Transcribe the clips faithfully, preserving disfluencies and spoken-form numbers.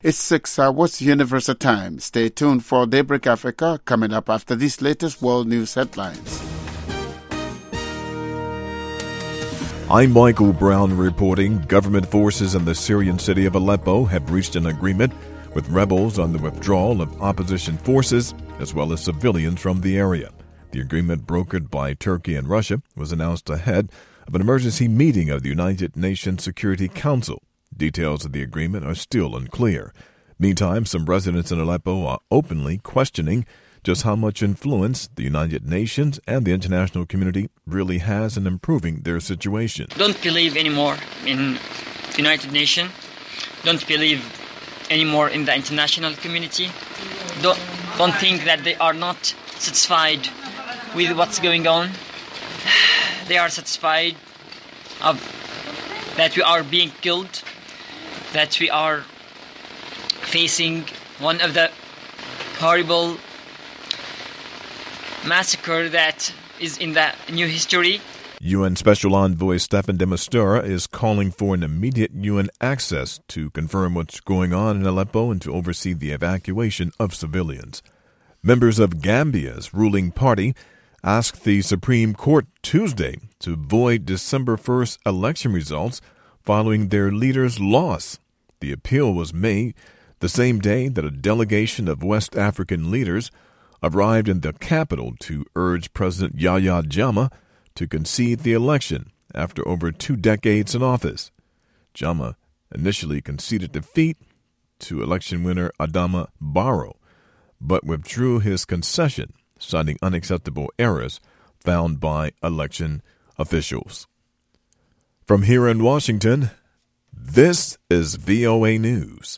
It's six hours Universal Time. Stay tuned for Daybreak Africa coming up after these latest world news headlines. I'm Michael Brown reporting. Government forces in the Syrian city of Aleppo have reached an agreement with rebels on the withdrawal of opposition forces as well as civilians from the area. The agreement, brokered by Turkey and Russia, was announced ahead of an emergency meeting of the United Nations Security Council. Details of the agreement are still unclear. Meantime, some residents in Aleppo are openly questioning just how much influence the United Nations and the international community really has in improving their situation. Don't believe anymore in the United Nations. Don't believe anymore in the international community. Don't, don't think that they are not satisfied with what's going on. They are satisfied of that we are being killed, that we are facing one of the horrible massacre that is in the new history. U N Special Envoy Staffan de Mistura is calling for an immediate U N access to confirm what's going on in Aleppo and to oversee the evacuation of civilians. Members of Gambia's ruling party asked the Supreme Court Tuesday to void December first election results following their leader's loss. The appeal was made the same day that a delegation of West African leaders arrived in the capital to urge President Yahya Jammeh to concede the election after over two decades in office. Jammeh initially conceded defeat to election winner Adama Barrow, but withdrew his concession, citing unacceptable errors found by election officials. From here in Washington, this is V O A News.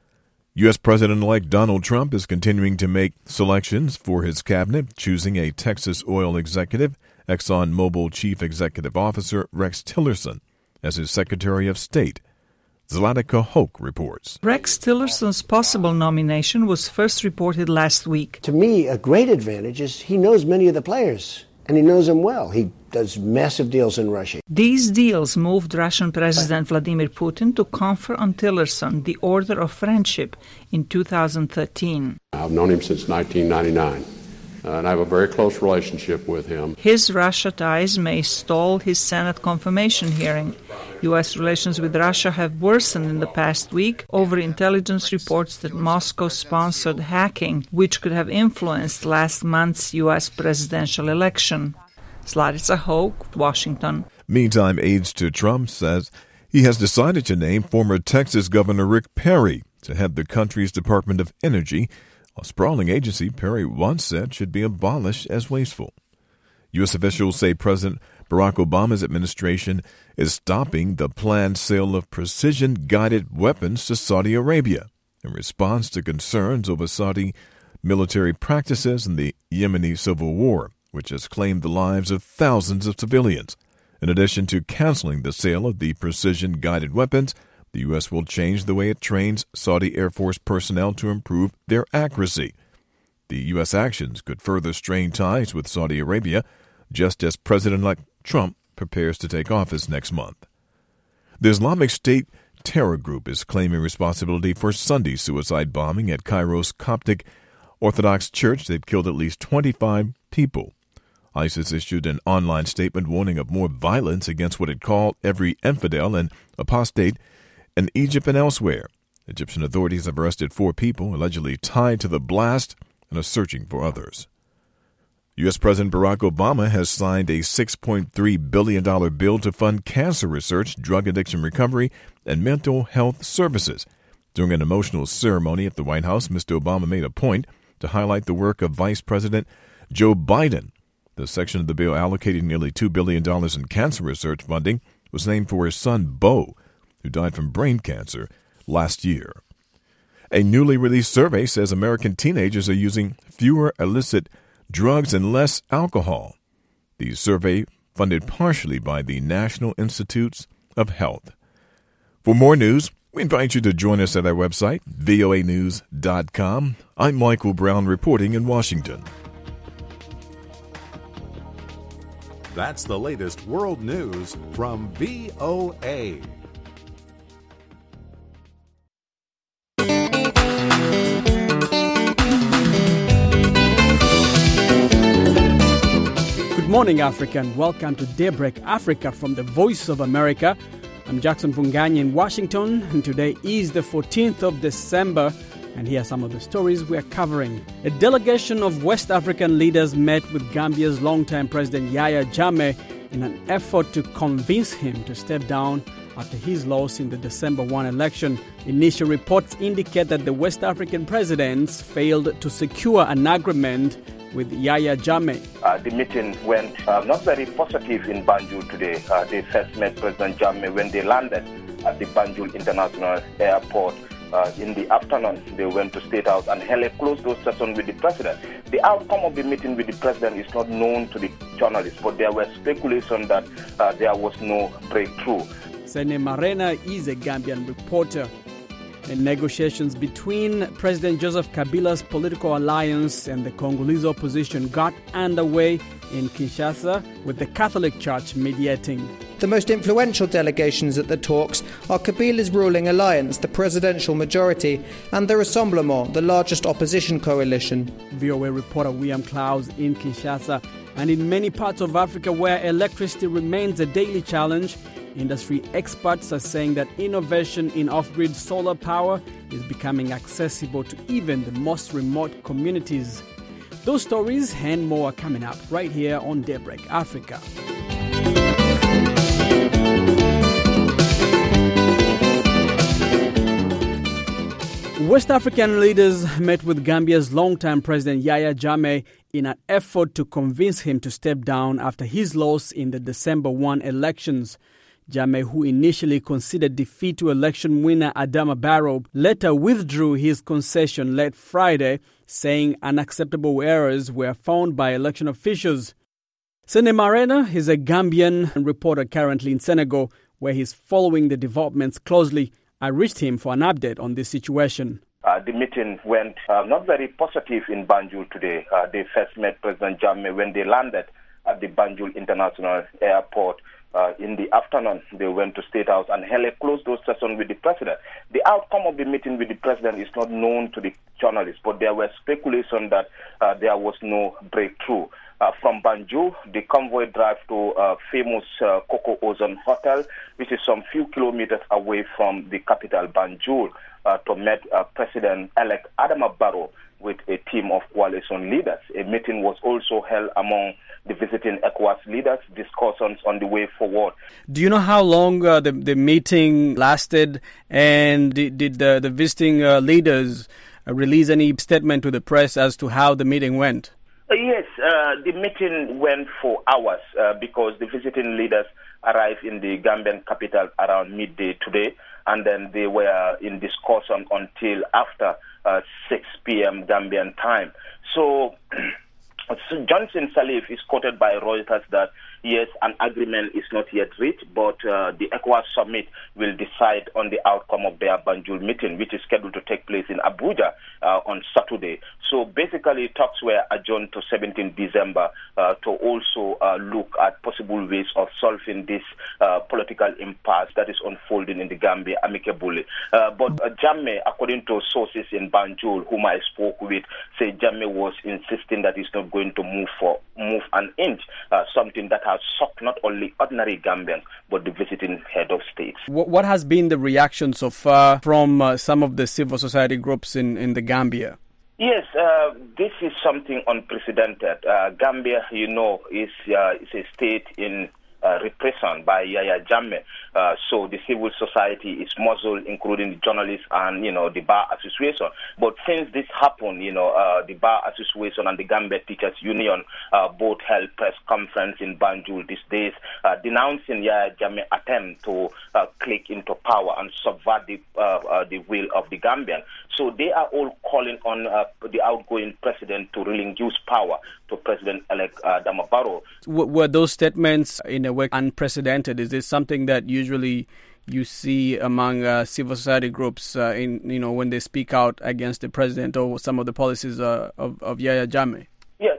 U S. President-elect Donald Trump is continuing to make selections for his cabinet, choosing a Texas oil executive, ExxonMobil Chief Executive Officer Rex Tillerson, as his Secretary of State. Zlatica Hoke reports. Rex Tillerson's possible nomination was first reported last week. To me, a great advantage is he knows many of the players, and he knows them well. He does massive deals in Russia. These deals moved Russian President Vladimir Putin to confer on Tillerson the Order of Friendship in two thousand thirteen. I've known him since nineteen ninety-nine. Uh, and I have a very close relationship with him. His Russia ties may stall his Senate confirmation hearing. U S relations with Russia have worsened in the past week over intelligence reports that Moscow sponsored hacking, which could have influenced last month's U S presidential election. Zlatica Hoke, Washington. Meantime, aides to Trump says he has decided to name former Texas Governor Rick Perry to head the country's Department of Energy, a sprawling agency Perry once said should be abolished as wasteful. U S officials say President Barack Obama's administration is stopping the planned sale of precision-guided weapons to Saudi Arabia in response to concerns over Saudi military practices in the Yemeni civil war, which has claimed the lives of thousands of civilians. In addition to canceling the sale of the precision-guided weapons, the U S will change the way it trains Saudi Air Force personnel to improve their accuracy. The U S actions could further strain ties with Saudi Arabia, just as President-elect Trump prepares to take office next month. The Islamic State terror group is claiming responsibility for Sunday's suicide bombing at Cairo's Coptic Orthodox Church that killed at least twenty-five people. ISIS issued an online statement warning of more violence against what it called every infidel and apostate in Egypt and elsewhere. Egyptian authorities have arrested four people allegedly tied to the blast and are searching for others. U S. President Barack Obama has signed a six point three billion dollars bill to fund cancer research, drug addiction recovery, and mental health services. During an emotional ceremony at the White House, Mister Obama made a point to highlight the work of Vice President Joe Biden. The section of the bill allocating nearly two billion dollars in cancer research funding was named for his son, Beau, who died from brain cancer last year. A newly released survey says American teenagers are using fewer illicit drugs and less alcohol. The survey, funded partially by the National Institutes of Health. For more news, we invite you to join us at our website, V O A news dot com. I'm Michael Brown reporting in Washington. That's the latest world news from V O A. morning, Africa, and welcome to Daybreak Africa from the Voice of America. I'm Jackson Funganyi in Washington, and today is the fourteenth of December, and here are some of the stories we're covering. A delegation of West African leaders met with Gambia's longtime president Yahya Jammeh in an effort to convince him to step down after his loss in the December first election. Initial reports indicate that the West African presidents failed to secure an agreement with Yahya Jammeh. Uh, the meeting went uh, not very positive in Banjul today. Uh, they first met President Jammeh when they landed at the Banjul International Airport. Uh, in the afternoon, they went to State House and held a closed-door session with the president. The outcome of the meeting with the president is not known to the journalists, but there were speculation that uh, there was no breakthrough. Sene Marena is a Gambian reporter. And negotiations between President Joseph Kabila's political alliance and the Congolese opposition got underway in Kinshasa, with the Catholic Church mediating. The most influential delegations at the talks are Kabila's ruling alliance, the presidential majority, and the Rassemblement, the largest opposition coalition. V O A reporter William Klaus in Kinshasa. And in many parts of Africa where electricity remains a daily challenge, industry experts are saying that innovation in off-grid solar power is becoming accessible to even the most remote communities. Those stories and more are coming up right here on Daybreak Africa. West African leaders met with Gambia's longtime president Yahya Jammeh in an effort to convince him to step down after his loss in the December first elections. Jammeh, who initially conceded defeat to election winner Adama Barrow, later withdrew his concession late Friday, saying unacceptable errors were found by election officials. Sene Marena is a Gambian reporter currently in Senegal, where he's following the developments closely. I reached him for an update on this situation. Uh, the meeting went uh, not very positive in Banjul today. Uh, they first met President Jammeh when they landed at the Banjul International Airport. Uh, in the afternoon, they went to State House and held a closed-door session with the president. The outcome of the meeting with the president is not known to the journalists, but there were speculation that uh, there was no breakthrough. Uh, from Banjul, the convoy drive to uh, famous uh, Coco Ozone Hotel, which is some few kilometers away from the capital, Banjul, uh, to meet uh, President-elect Adama Barrow with a team of coalition leaders. A meeting was also held among the visiting ECOWAS leaders, discussions on the way forward. Do you know how long uh, the, the meeting lasted, and did, did the, the visiting uh, leaders uh, release any statement to the press as to how the meeting went? Uh, yes, uh, the meeting went for hours uh, because the visiting leaders arrived in the Gambian capital around midday today, and then they were in discussion until after uh, six p.m. Gambian time. So, so Johnson Sirleaf is quoted by Reuters that, yes, an agreement is not yet reached, but uh, the ECOWAS summit will decide on the outcome of their Banjul meeting, which is scheduled to take place in Abuja uh, on Saturday. So basically, talks were adjourned to seventeenth December uh, to also uh, look at possible ways of solving this uh, political impasse that is unfolding in the Gambia amicably. Uh, but uh, Jammeh, according to sources in Banjul, whom I spoke with, say Jammeh was insisting that he's not going to move for move an inch, uh, something that has shocked not only ordinary Gambians, but the visiting head of state. What has been the reaction so far from uh, some of the civil society groups in, in the Gambia? Yes, uh, this is something unprecedented. Uh, Gambia, you know, is, uh, is a state in uh, repression by Yahya Jammeh. Uh, so the civil society is muzzled, including the journalists and, you know, the Bar Association. But since this happened, you know, uh, the Bar Association and the Gambia Teachers Union uh, both held press conference in Banjul these days, uh, denouncing Yahya Jammeh's attempt to uh, click into power and subvert the, uh, uh, the will of the Gambian. So they are all calling on uh, the outgoing president to relinquish power to President-elect uh, Adama Barrow. W- were those statements in a way unprecedented? Is this something that usually you see among uh, civil society groups uh, in you know when they speak out against the president or some of the policies uh, of, of Yahya Jammeh? Yeah,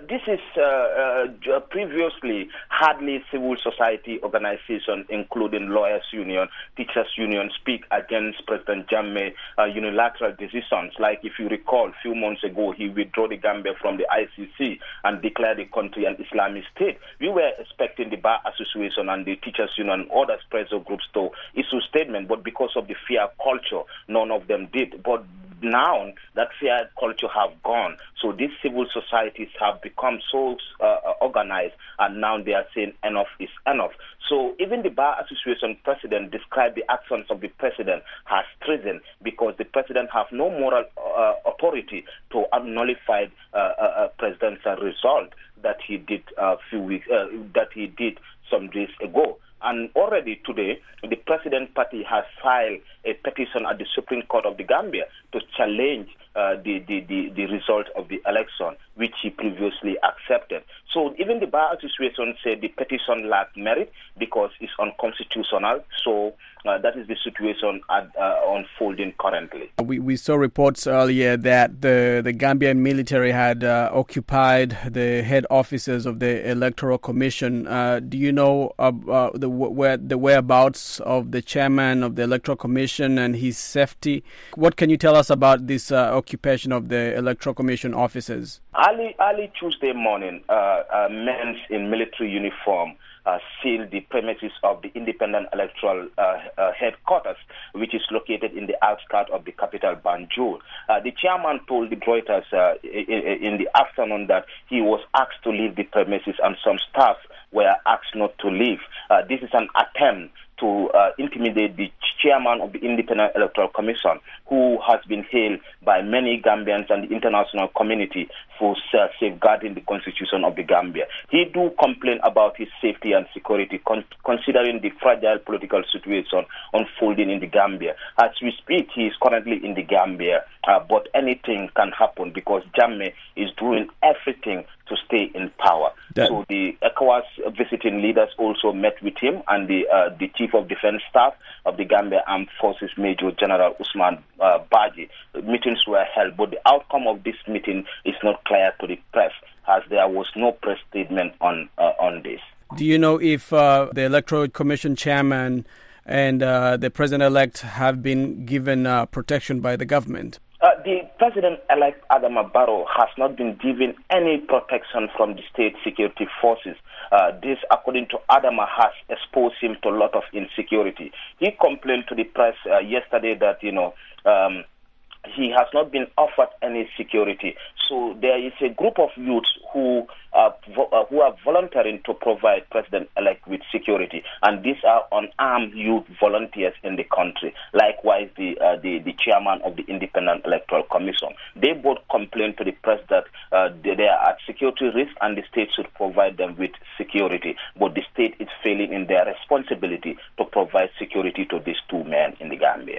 this is uh, uh, previously hardly civil society organizations, including lawyers' union, teachers' union, speak against President Jammeh uh, unilateral decisions. Like if you recall, a few months ago, he withdrew the Gambia from the I C C and declared the country an Islamic state. We were expecting the Bar Association and the teachers' union and other pressure groups to issue statements, but because of the fear culture, none of them did. But now that fear culture have gone, so these civil societies have become so uh, organized, and now they are saying enough is enough. So even the Bar Association president described the actions of the president as treason, because the president have no moral uh, authority to nullify uh, uh, president's uh, result that he did a uh, few weeks uh, that he did some days ago. And already today, the President Party has filed a petition at the Supreme Court of the Gambia to challenge uh, the, the, the, the result of the election, which he previously accepted. So even the Bar Association said the petition lacked merit because it's unconstitutional. So uh, that is the situation at, uh, unfolding currently. We, we saw reports earlier that the, the Gambian military had uh, occupied the head offices of the Electoral Commission. Uh, do you know uh, uh, the, where, the whereabouts of the chairman of the Electoral Commission and his safety? What can you tell us about this uh, occupation of the Electoral Commission offices? Early, early Tuesday morning, uh, uh, men in military uniform uh, sealed the premises of the Independent Electoral uh, uh, Headquarters, which is located in the outskirts of the capital, Banjul. Uh, the chairman told the Reuters uh, in, in the afternoon that he was asked to leave the premises and some staff were asked not to leave. Uh, this is an attempt to uh, intimidate the chairman of the Independent Electoral Commission, who has been hailed by many Gambians and the international community for uh, safeguarding the constitution of the Gambia. He do complain about his safety and security, con- considering the fragile political situation unfolding in the Gambia. As we speak, he is currently in the Gambia, uh, but anything can happen because Jammeh is doing everything to stay in power. That- so the ECOWAS visiting leaders also met with him, and the uh, the Chief of Defense Staff of the Gambia Armed Forces, Major General Usman uh, Baji. Meetings were held, but the outcome of this meeting is not clear to the press, as there was no press statement on uh, on this. Do you know if uh, the Electoral Commission chairman and uh, the president-elect have been given uh, protection by the government? Uh, the President-elect Adama Barrow has not been given any protection from the state security forces. Uh, this, according to Adama, has exposed him to a lot of insecurity. He complained to the press uh, yesterday that, you know, um, he has not been offered any security. So there is a group of youths who are, vo- uh, who are volunteering to provide President-elect with security, and these are unarmed youth volunteers in the country. Likewise, the, uh, the the chairman of the Independent Electoral Commission. They both complained to the press that uh, they, they are at security risk and the state should provide them with security. But the state is failing in their responsibility to provide security to these two men in the Gambia.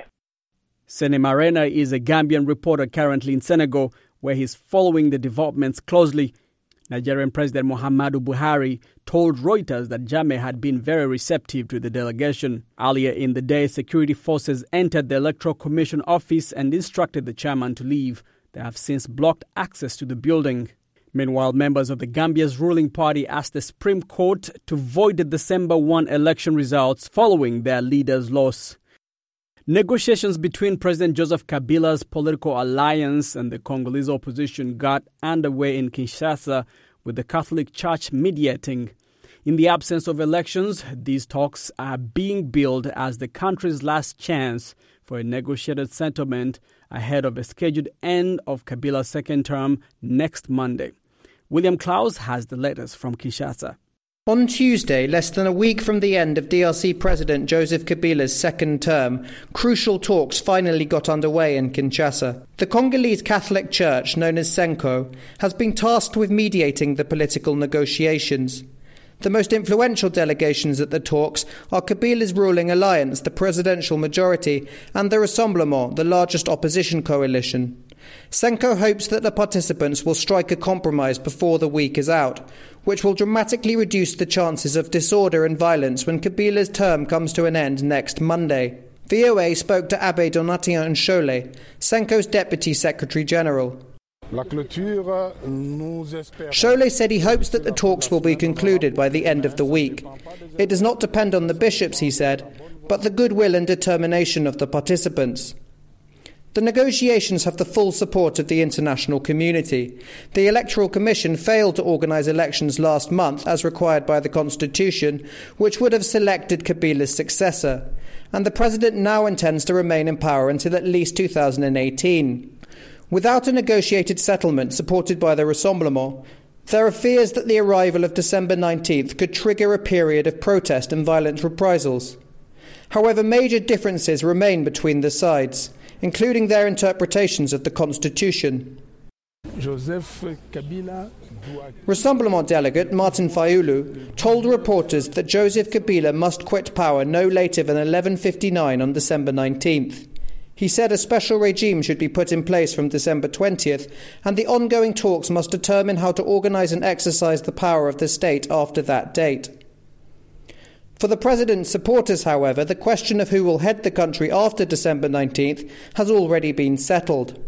Sene Marena is a Gambian reporter currently in Senegal, where he's following the developments closely. Nigerian President Muhammadu Buhari told Reuters that Jammeh had been very receptive to the delegation. Earlier in the day, security forces entered the Electoral Commission office and instructed the chairman to leave. They have since blocked access to the building. Meanwhile, members of the Gambia's ruling party asked the Supreme Court to void the December first election results following their leader's loss. Negotiations between President Joseph Kabila's political alliance and the Congolese opposition got underway in Kinshasa, with the Catholic Church mediating. In the absence of elections, these talks are being billed as the country's last chance for a negotiated settlement ahead of a scheduled end of Kabila's second term next Monday. William Klaus has the latest from Kinshasa. On Tuesday, less than a week from the end of D R C President Joseph Kabila's second term, crucial talks finally got underway in Kinshasa. The Congolese Catholic Church, known as Senko, has been tasked with mediating the political negotiations. The most influential delegations at the talks are Kabila's ruling alliance, the Presidential Majority, and the Rassemblement, the largest opposition coalition. Senko hopes that the participants will strike a compromise before the week is out, which will dramatically reduce the chances of disorder and violence when Kabila's term comes to an end next Monday. V O A spoke to Abbé Donatien Nshole, Senko's Deputy Secretary General. Cholet said he hopes that the talks will be concluded by the end of the week. It does not depend on the bishops, he said, but the goodwill and determination of the participants. The negotiations have the full support of the international community. The Electoral Commission failed to organise elections last month as required by the Constitution, which would have selected Kabila's successor, and the president now intends to remain in power until at least two thousand eighteen. Without a negotiated settlement supported by the Rassemblement, there are fears that the arrival of December nineteenth could trigger a period of protest and violent reprisals. However, major differences remain between the sides, including their interpretations of the Constitution. Rassemblement delegate Martin Fayulu told reporters that Joseph Kabila must quit power no later than eleven fifty-nine on December nineteenth. He said a special regime should be put in place from December twentieth, and the ongoing talks must determine how to organise and exercise the power of the state after that date. For the president's supporters, however, the question of who will head the country after December nineteenth has already been settled.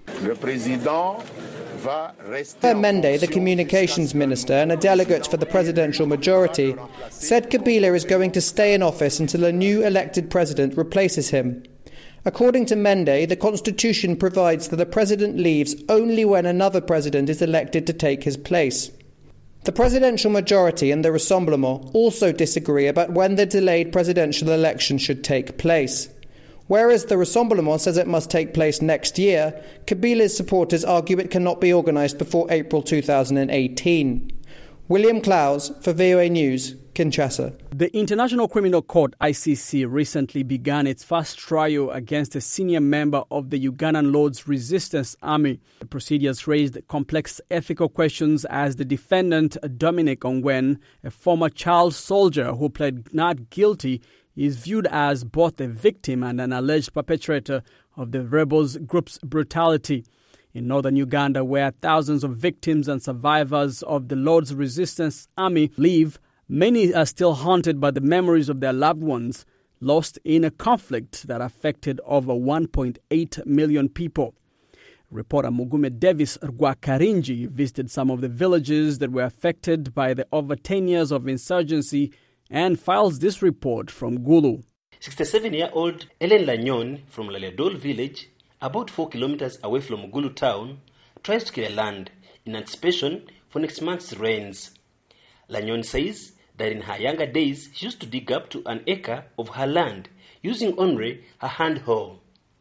Mende, the communications minister and a delegate for the presidential majority, said Kabila is going to stay in office until a new elected president replaces him. According to Mende, the constitution provides that a president leaves only when another president is elected to take his place. The presidential majority and the Rassemblement also disagree about when the delayed presidential election should take place. Whereas the Rassemblement says it must take place next year, Kabila's supporters argue it cannot be organised before April two thousand eighteen. William Klaus for V O A News, Kinshasa. The International Criminal Court, I C C, recently began its first trial against a senior member of the Ugandan Lord's Resistance Army. The procedures raised complex ethical questions as the defendant, Dominic Ongwen, a former child soldier who pled not guilty, is viewed as both a victim and an alleged perpetrator of the rebels group's brutality. In northern Uganda, where thousands of victims and survivors of the Lord's Resistance Army live, many are still haunted by the memories of their loved ones lost in a conflict that affected over one point eight million people. Reporter Mugume Davis Rwakarinji visited some of the villages that were affected by the over ten years of insurgency and files this report from Gulu. sixty-seven-year-old Ellen Lanyon from Laliadol village, about four kilometers away from Gulu town, tries to clear land in anticipation for next month's rains. Lanyon says that in her younger days she used to dig up to an acre of her land using only her hand hoe.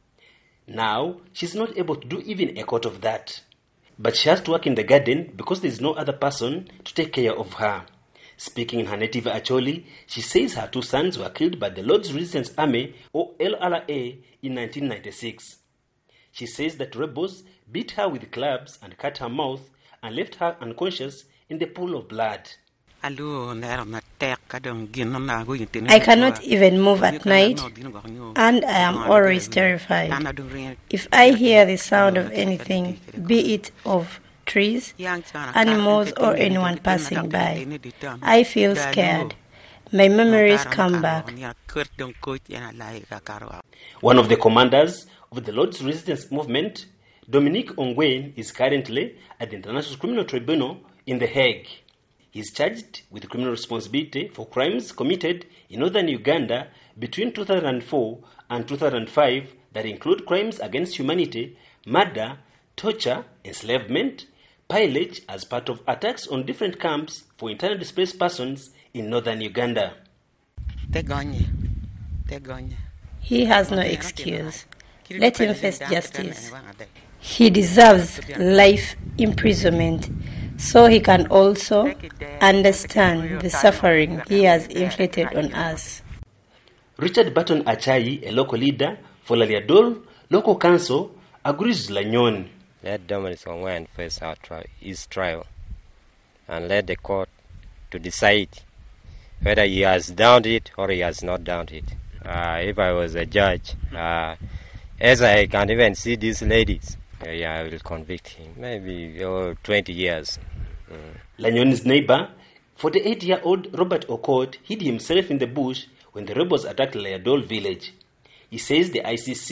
Now she's not able to do even a quarter of that. But she has to work in the garden because there is no other person to take care of her. Speaking in her native Acholi, she says her two sons were killed by the Lord's Resistance Army, or L R A, in nineteen ninety-six. She says that rebels beat her with clubs and cut her mouth and left her unconscious in the pool of blood. I cannot even move at night, and I am always terrified. If I hear the sound of anything, be it of trees, animals, or anyone passing by, I feel scared. My memories come back. One of the commanders of the Lord's Resistance Movement, Dominic Ongwen, is currently at the International Criminal Tribunal in The Hague. He is charged with criminal responsibility for crimes committed in northern Uganda between two thousand four and two thousand five that include crimes against humanity, murder, torture, enslavement, pillage as part of attacks on different camps for internally displaced persons in northern Uganda. He has no excuse. Let him face justice. He deserves life imprisonment so he can also understand the suffering he has inflicted on us. Richard Barton Achai, a local leader for Laliadol Local Council, agrees with Lanyon. Let Dominic Ongwen face our tri- his trial and let the court to decide whether he has done it or he has not done it. Uh, if I was a judge, uh, as I can even see these ladies, uh, yeah, I will convict him. Maybe oh, twenty years. Mm. Lanyon's neighbor, forty-eight-year-old Robert Okot, hid himself in the bush when the rebels attacked Laliadol village. He says the I C C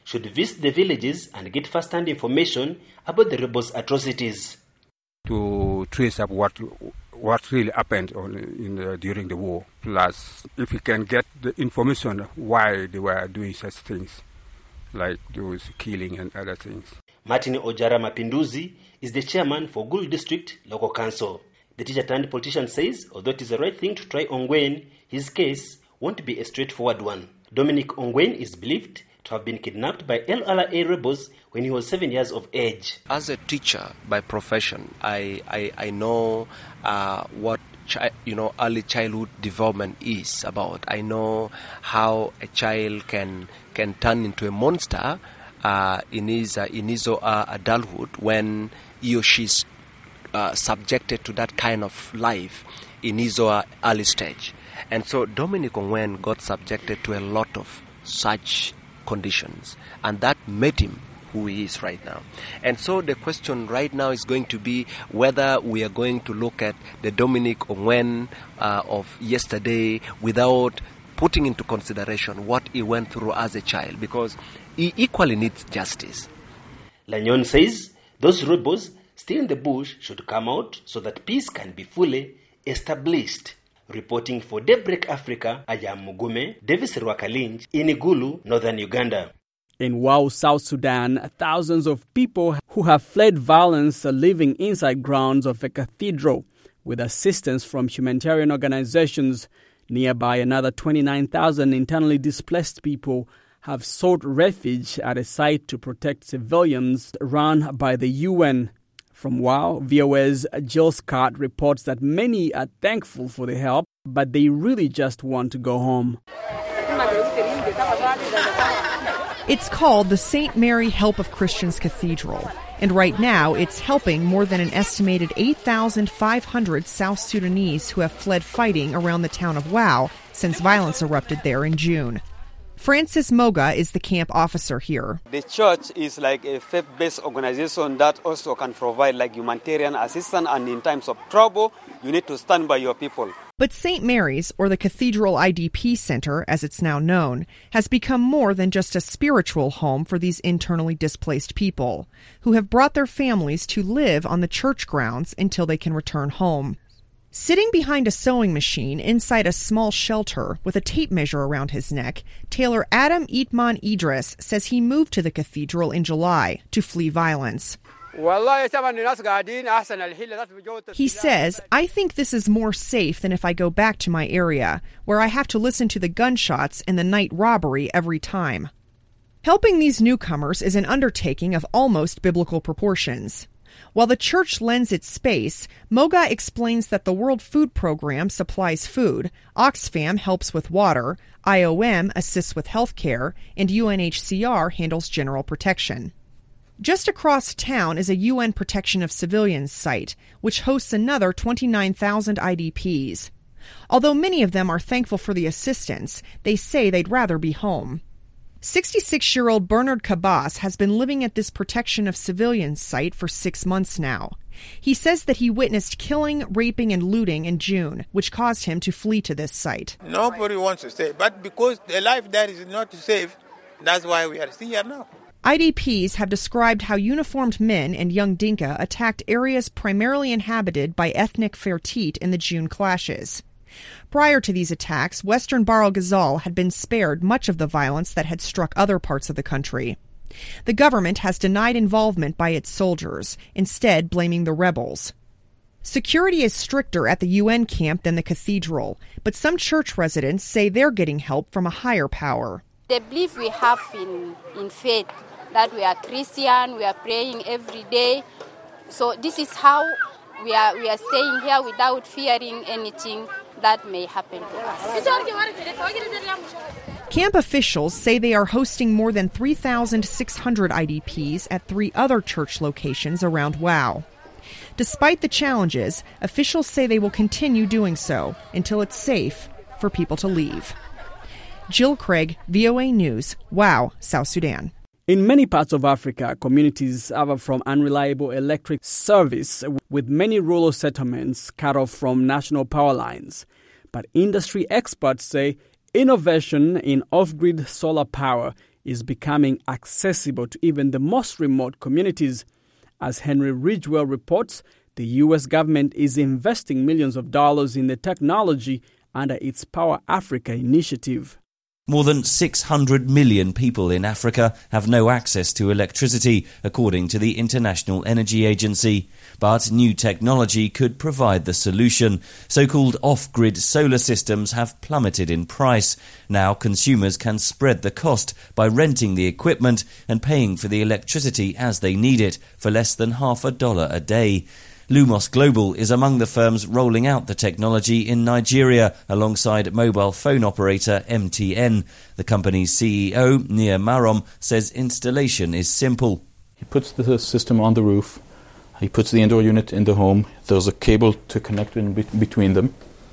should visit the villages and get first-hand information about the rebels' atrocities. To trace up what what really happened on, in, uh, during the war. Plus, if we can get the information why they were doing such things, like those killing and other things. Martin Ojara Mapinduzi is the chairman for Gulu District Local Council. The teacher-turned-politician says, although it is the right thing to try Ongwen, his case won't be a straightforward one. Dominic Ongwen is believed to have been kidnapped by L R A rebels when he was seven years of age. As a teacher by profession, I, I, I know uh, what chi- you know early childhood development is about. I know how a child can can turn into a monster uh, in his uh, in his uh, adulthood when he or she's uh, subjected to that kind of life in his uh, early stage. And so Dominic Ongwen got subjected to a lot of such conditions, and that made him who he is right now. And so the question right now is going to be whether we are going to look at the Dominic Ongwen uh, of yesterday without putting into consideration what he went through as a child, because he equally needs justice. Lanyon says those rebels still in the bush should come out so that peace can be fully established. Reporting for Daybreak Africa, I am Mugume, Davis Rwakalinj, in Igulu, northern Uganda. In Wau, South Sudan, thousands of people who have fled violence are living inside grounds of a cathedral with assistance from humanitarian organizations. Nearby, another twenty-nine thousand internally displaced people have sought refuge at a site to protect civilians run by the U N. From Wau, V O A's Jill Scott reports that many are thankful for the help, but they really just want to go home. It's called the Saint Mary Help of Christians Cathedral, and right now it's helping more than an estimated eight thousand five hundred South Sudanese who have fled fighting around the town of Wau since violence erupted there in June. Francis Moga is the camp officer here. The church is like a faith-based organization that also can provide like humanitarian assistance, and in times of trouble, you need to stand by your people. But Saint Mary's, or the Cathedral I D P Center, as it's now known, has become more than just a spiritual home for these internally displaced people, who have brought their families to live on the church grounds until they can return home. Sitting behind a sewing machine inside a small shelter with a tape measure around his neck, Taylor Adam Itman Idris says he moved to the cathedral in July to flee violence. He says, I think this is more safe than if I go back to my area, where I have to listen to the gunshots and the night robbery every time. Helping these newcomers is an undertaking of almost biblical proportions. While the church lends its space, Moga explains that the World Food Program supplies food, Oxfam helps with water, I O M assists with health care, and U N H C R handles general protection. Just across town is a U N Protection of Civilians site, which hosts another twenty-nine thousand I D Ps. Although many of them are thankful for the assistance, they say they'd rather be home. sixty-six-year-old Bernard Cabas has been living at this Protection of Civilians site for six months now. He says that he witnessed killing, raping, and looting in June, which caused him to flee to this site. Nobody wants to stay, but because the life there is not safe, that's why we are still here now. I D Ps have described how uniformed men and young Dinka attacked areas primarily inhabited by ethnic Fertit in the June clashes. Prior to these attacks, Western Bahr el Ghazal had been spared much of the violence that had struck other parts of the country. The government has denied involvement by its soldiers, instead blaming the rebels. Security is stricter at the U N camp than the cathedral, but some church residents say they're getting help from a higher power. The belief we have in, in faith, that we are Christian, we are praying every day. So this is how we are we are staying here without fearing anything that may happen to us. Camp officials say they are hosting more than three thousand six hundred I D Ps at three other church locations around Wau. Despite the challenges, officials say they will continue doing so until it's safe for people to leave. Jill Craig, V O A News, Wau, South Sudan. In many parts of Africa, communities suffer from unreliable electric service, with many rural settlements cut off from national power lines. But industry experts say innovation in off-grid solar power is becoming accessible to even the most remote communities. As Henry Ridgewell reports, the U S government is investing millions of dollars in the technology under its Power Africa initiative. More than six hundred million people in Africa have no access to electricity, according to the International Energy Agency. But new technology could provide the solution. So-called off-grid solar systems have plummeted in price. Now consumers can spread the cost by renting the equipment and paying for the electricity as they need it for less than half a dollar a day. Lumos Global is among the firms rolling out the technology in Nigeria alongside mobile phone operator M T N. The company's C E O, Nia Marom, says installation is simple. He puts the system on the roof. He puts the indoor unit in the home. There's a cable to connect in be- between them.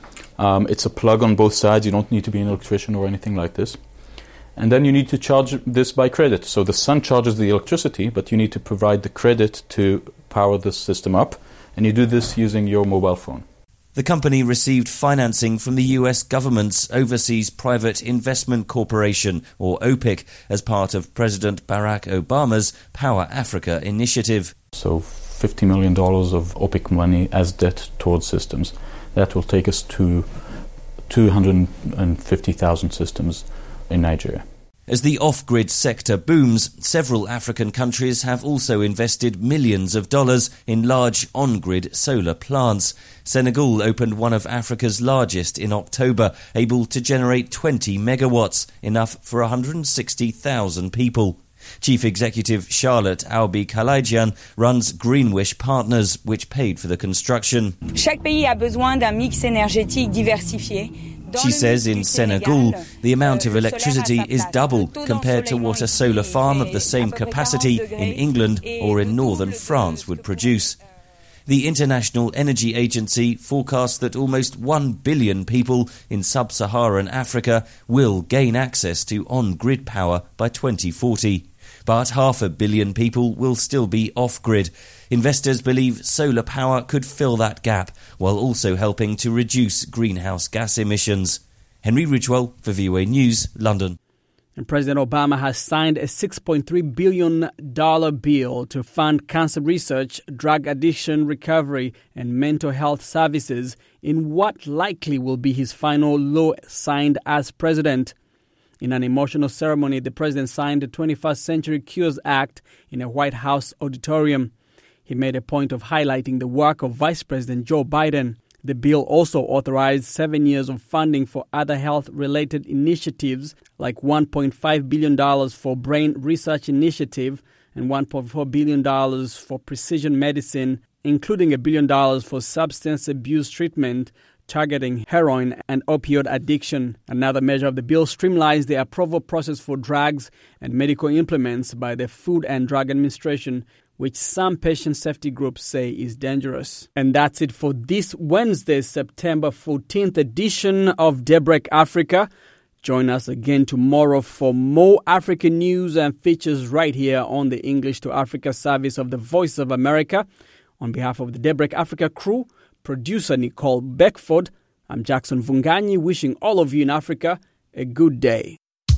Um, it's a plug on both sides. You don't need to be an electrician or anything like this. And then you need to charge this by credit. So the sun charges the electricity, but you need to provide the credit to power the system up. And you do this using your mobile phone. The company received financing from the U S government's Overseas Private Investment Corporation, or O P I C, as part of President Barack Obama's Power Africa initiative. So fifty million dollars of O P I C money as debt towards systems. That will take us to two hundred fifty thousand systems in Nigeria. As the off-grid sector booms, several African countries have also invested millions of dollars in large on-grid solar plants. Senegal opened one of Africa's largest in October, able to generate twenty megawatts, enough for one hundred sixty thousand people. Chief Executive Charlotte Aubi Kalaidjian runs Greenwish Partners, which paid for the construction. Chaque pays a besoin d'un mix énergétique diversifié. She says in Senegal, the amount of electricity is double compared to what a solar farm of the same capacity in England or in northern France would produce. The International Energy Agency forecasts that almost one billion people in sub-Saharan Africa will gain access to on-grid power by twenty forty. But half a billion people will still be off-grid. Investors believe solar power could fill that gap, while also helping to reduce greenhouse gas emissions. Henry Ridgewell for V O A News, London. And President Obama has signed a six point three billion dollars bill to fund cancer research, drug addiction recovery, and mental health services in what likely will be his final law signed as president. In an emotional ceremony, the president signed the twenty-first Century Cures Act in a White House auditorium. He made a point of highlighting the work of Vice President Joe Biden. The bill also authorized seven years of funding for other health-related initiatives, like one point five billion dollars for Brain Research Initiative and one point four billion dollars for precision medicine, including a billion dollars for substance abuse treatment, targeting heroin and opioid addiction. Another measure of the bill streamlines the approval process for drugs and medical implements by the Food and Drug Administration, which some patient safety groups say is dangerous. And that's it for this Wednesday, September fourteenth edition of Daybreak Africa. Join us again tomorrow for more African news and features right here on the English to Africa service of the Voice of America. On behalf of the Daybreak Africa crew, producer Nicole Beckford, I'm Jackson Vunganyi, wishing all of you in Africa a good day.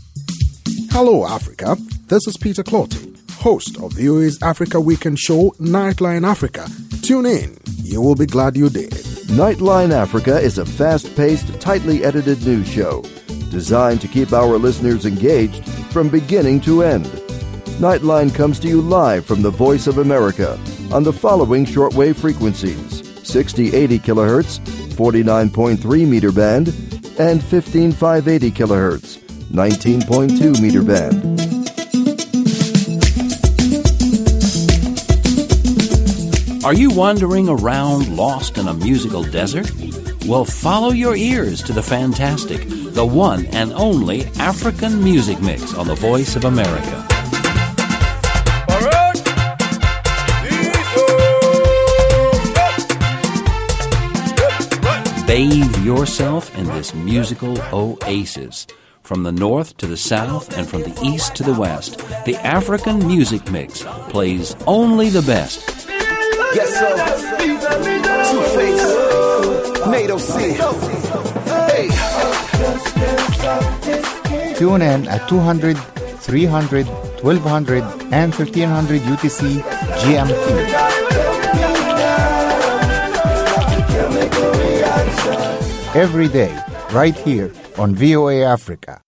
Hello, Africa. This is Peter Clotty, host of V O A's Africa Weekend show, Nightline Africa. Tune in. You will be glad you did. Nightline Africa is a fast-paced, tightly edited news show designed to keep our listeners engaged from beginning to end. Nightline comes to you live from the Voice of America on the following shortwave frequencies: sixty eighty kilohertz, forty-nine point three meter band, and fifteen five eighty kilohertz, nineteen point two meter band. Are you wandering around lost in a musical desert? Well, follow your ears to the fantastic, the one and only African Music Mix on the Voice of America. Bathe yourself in this musical oasis. From the north to the south and from the east to the west, the African Music Mix plays only the best. Yes, sir. Two-Face. NATO C. Hey. Tune in at two hundred three hundred, twelve hundred, and thirteen hundred U T C G M T. Every day, right here on V O A Africa.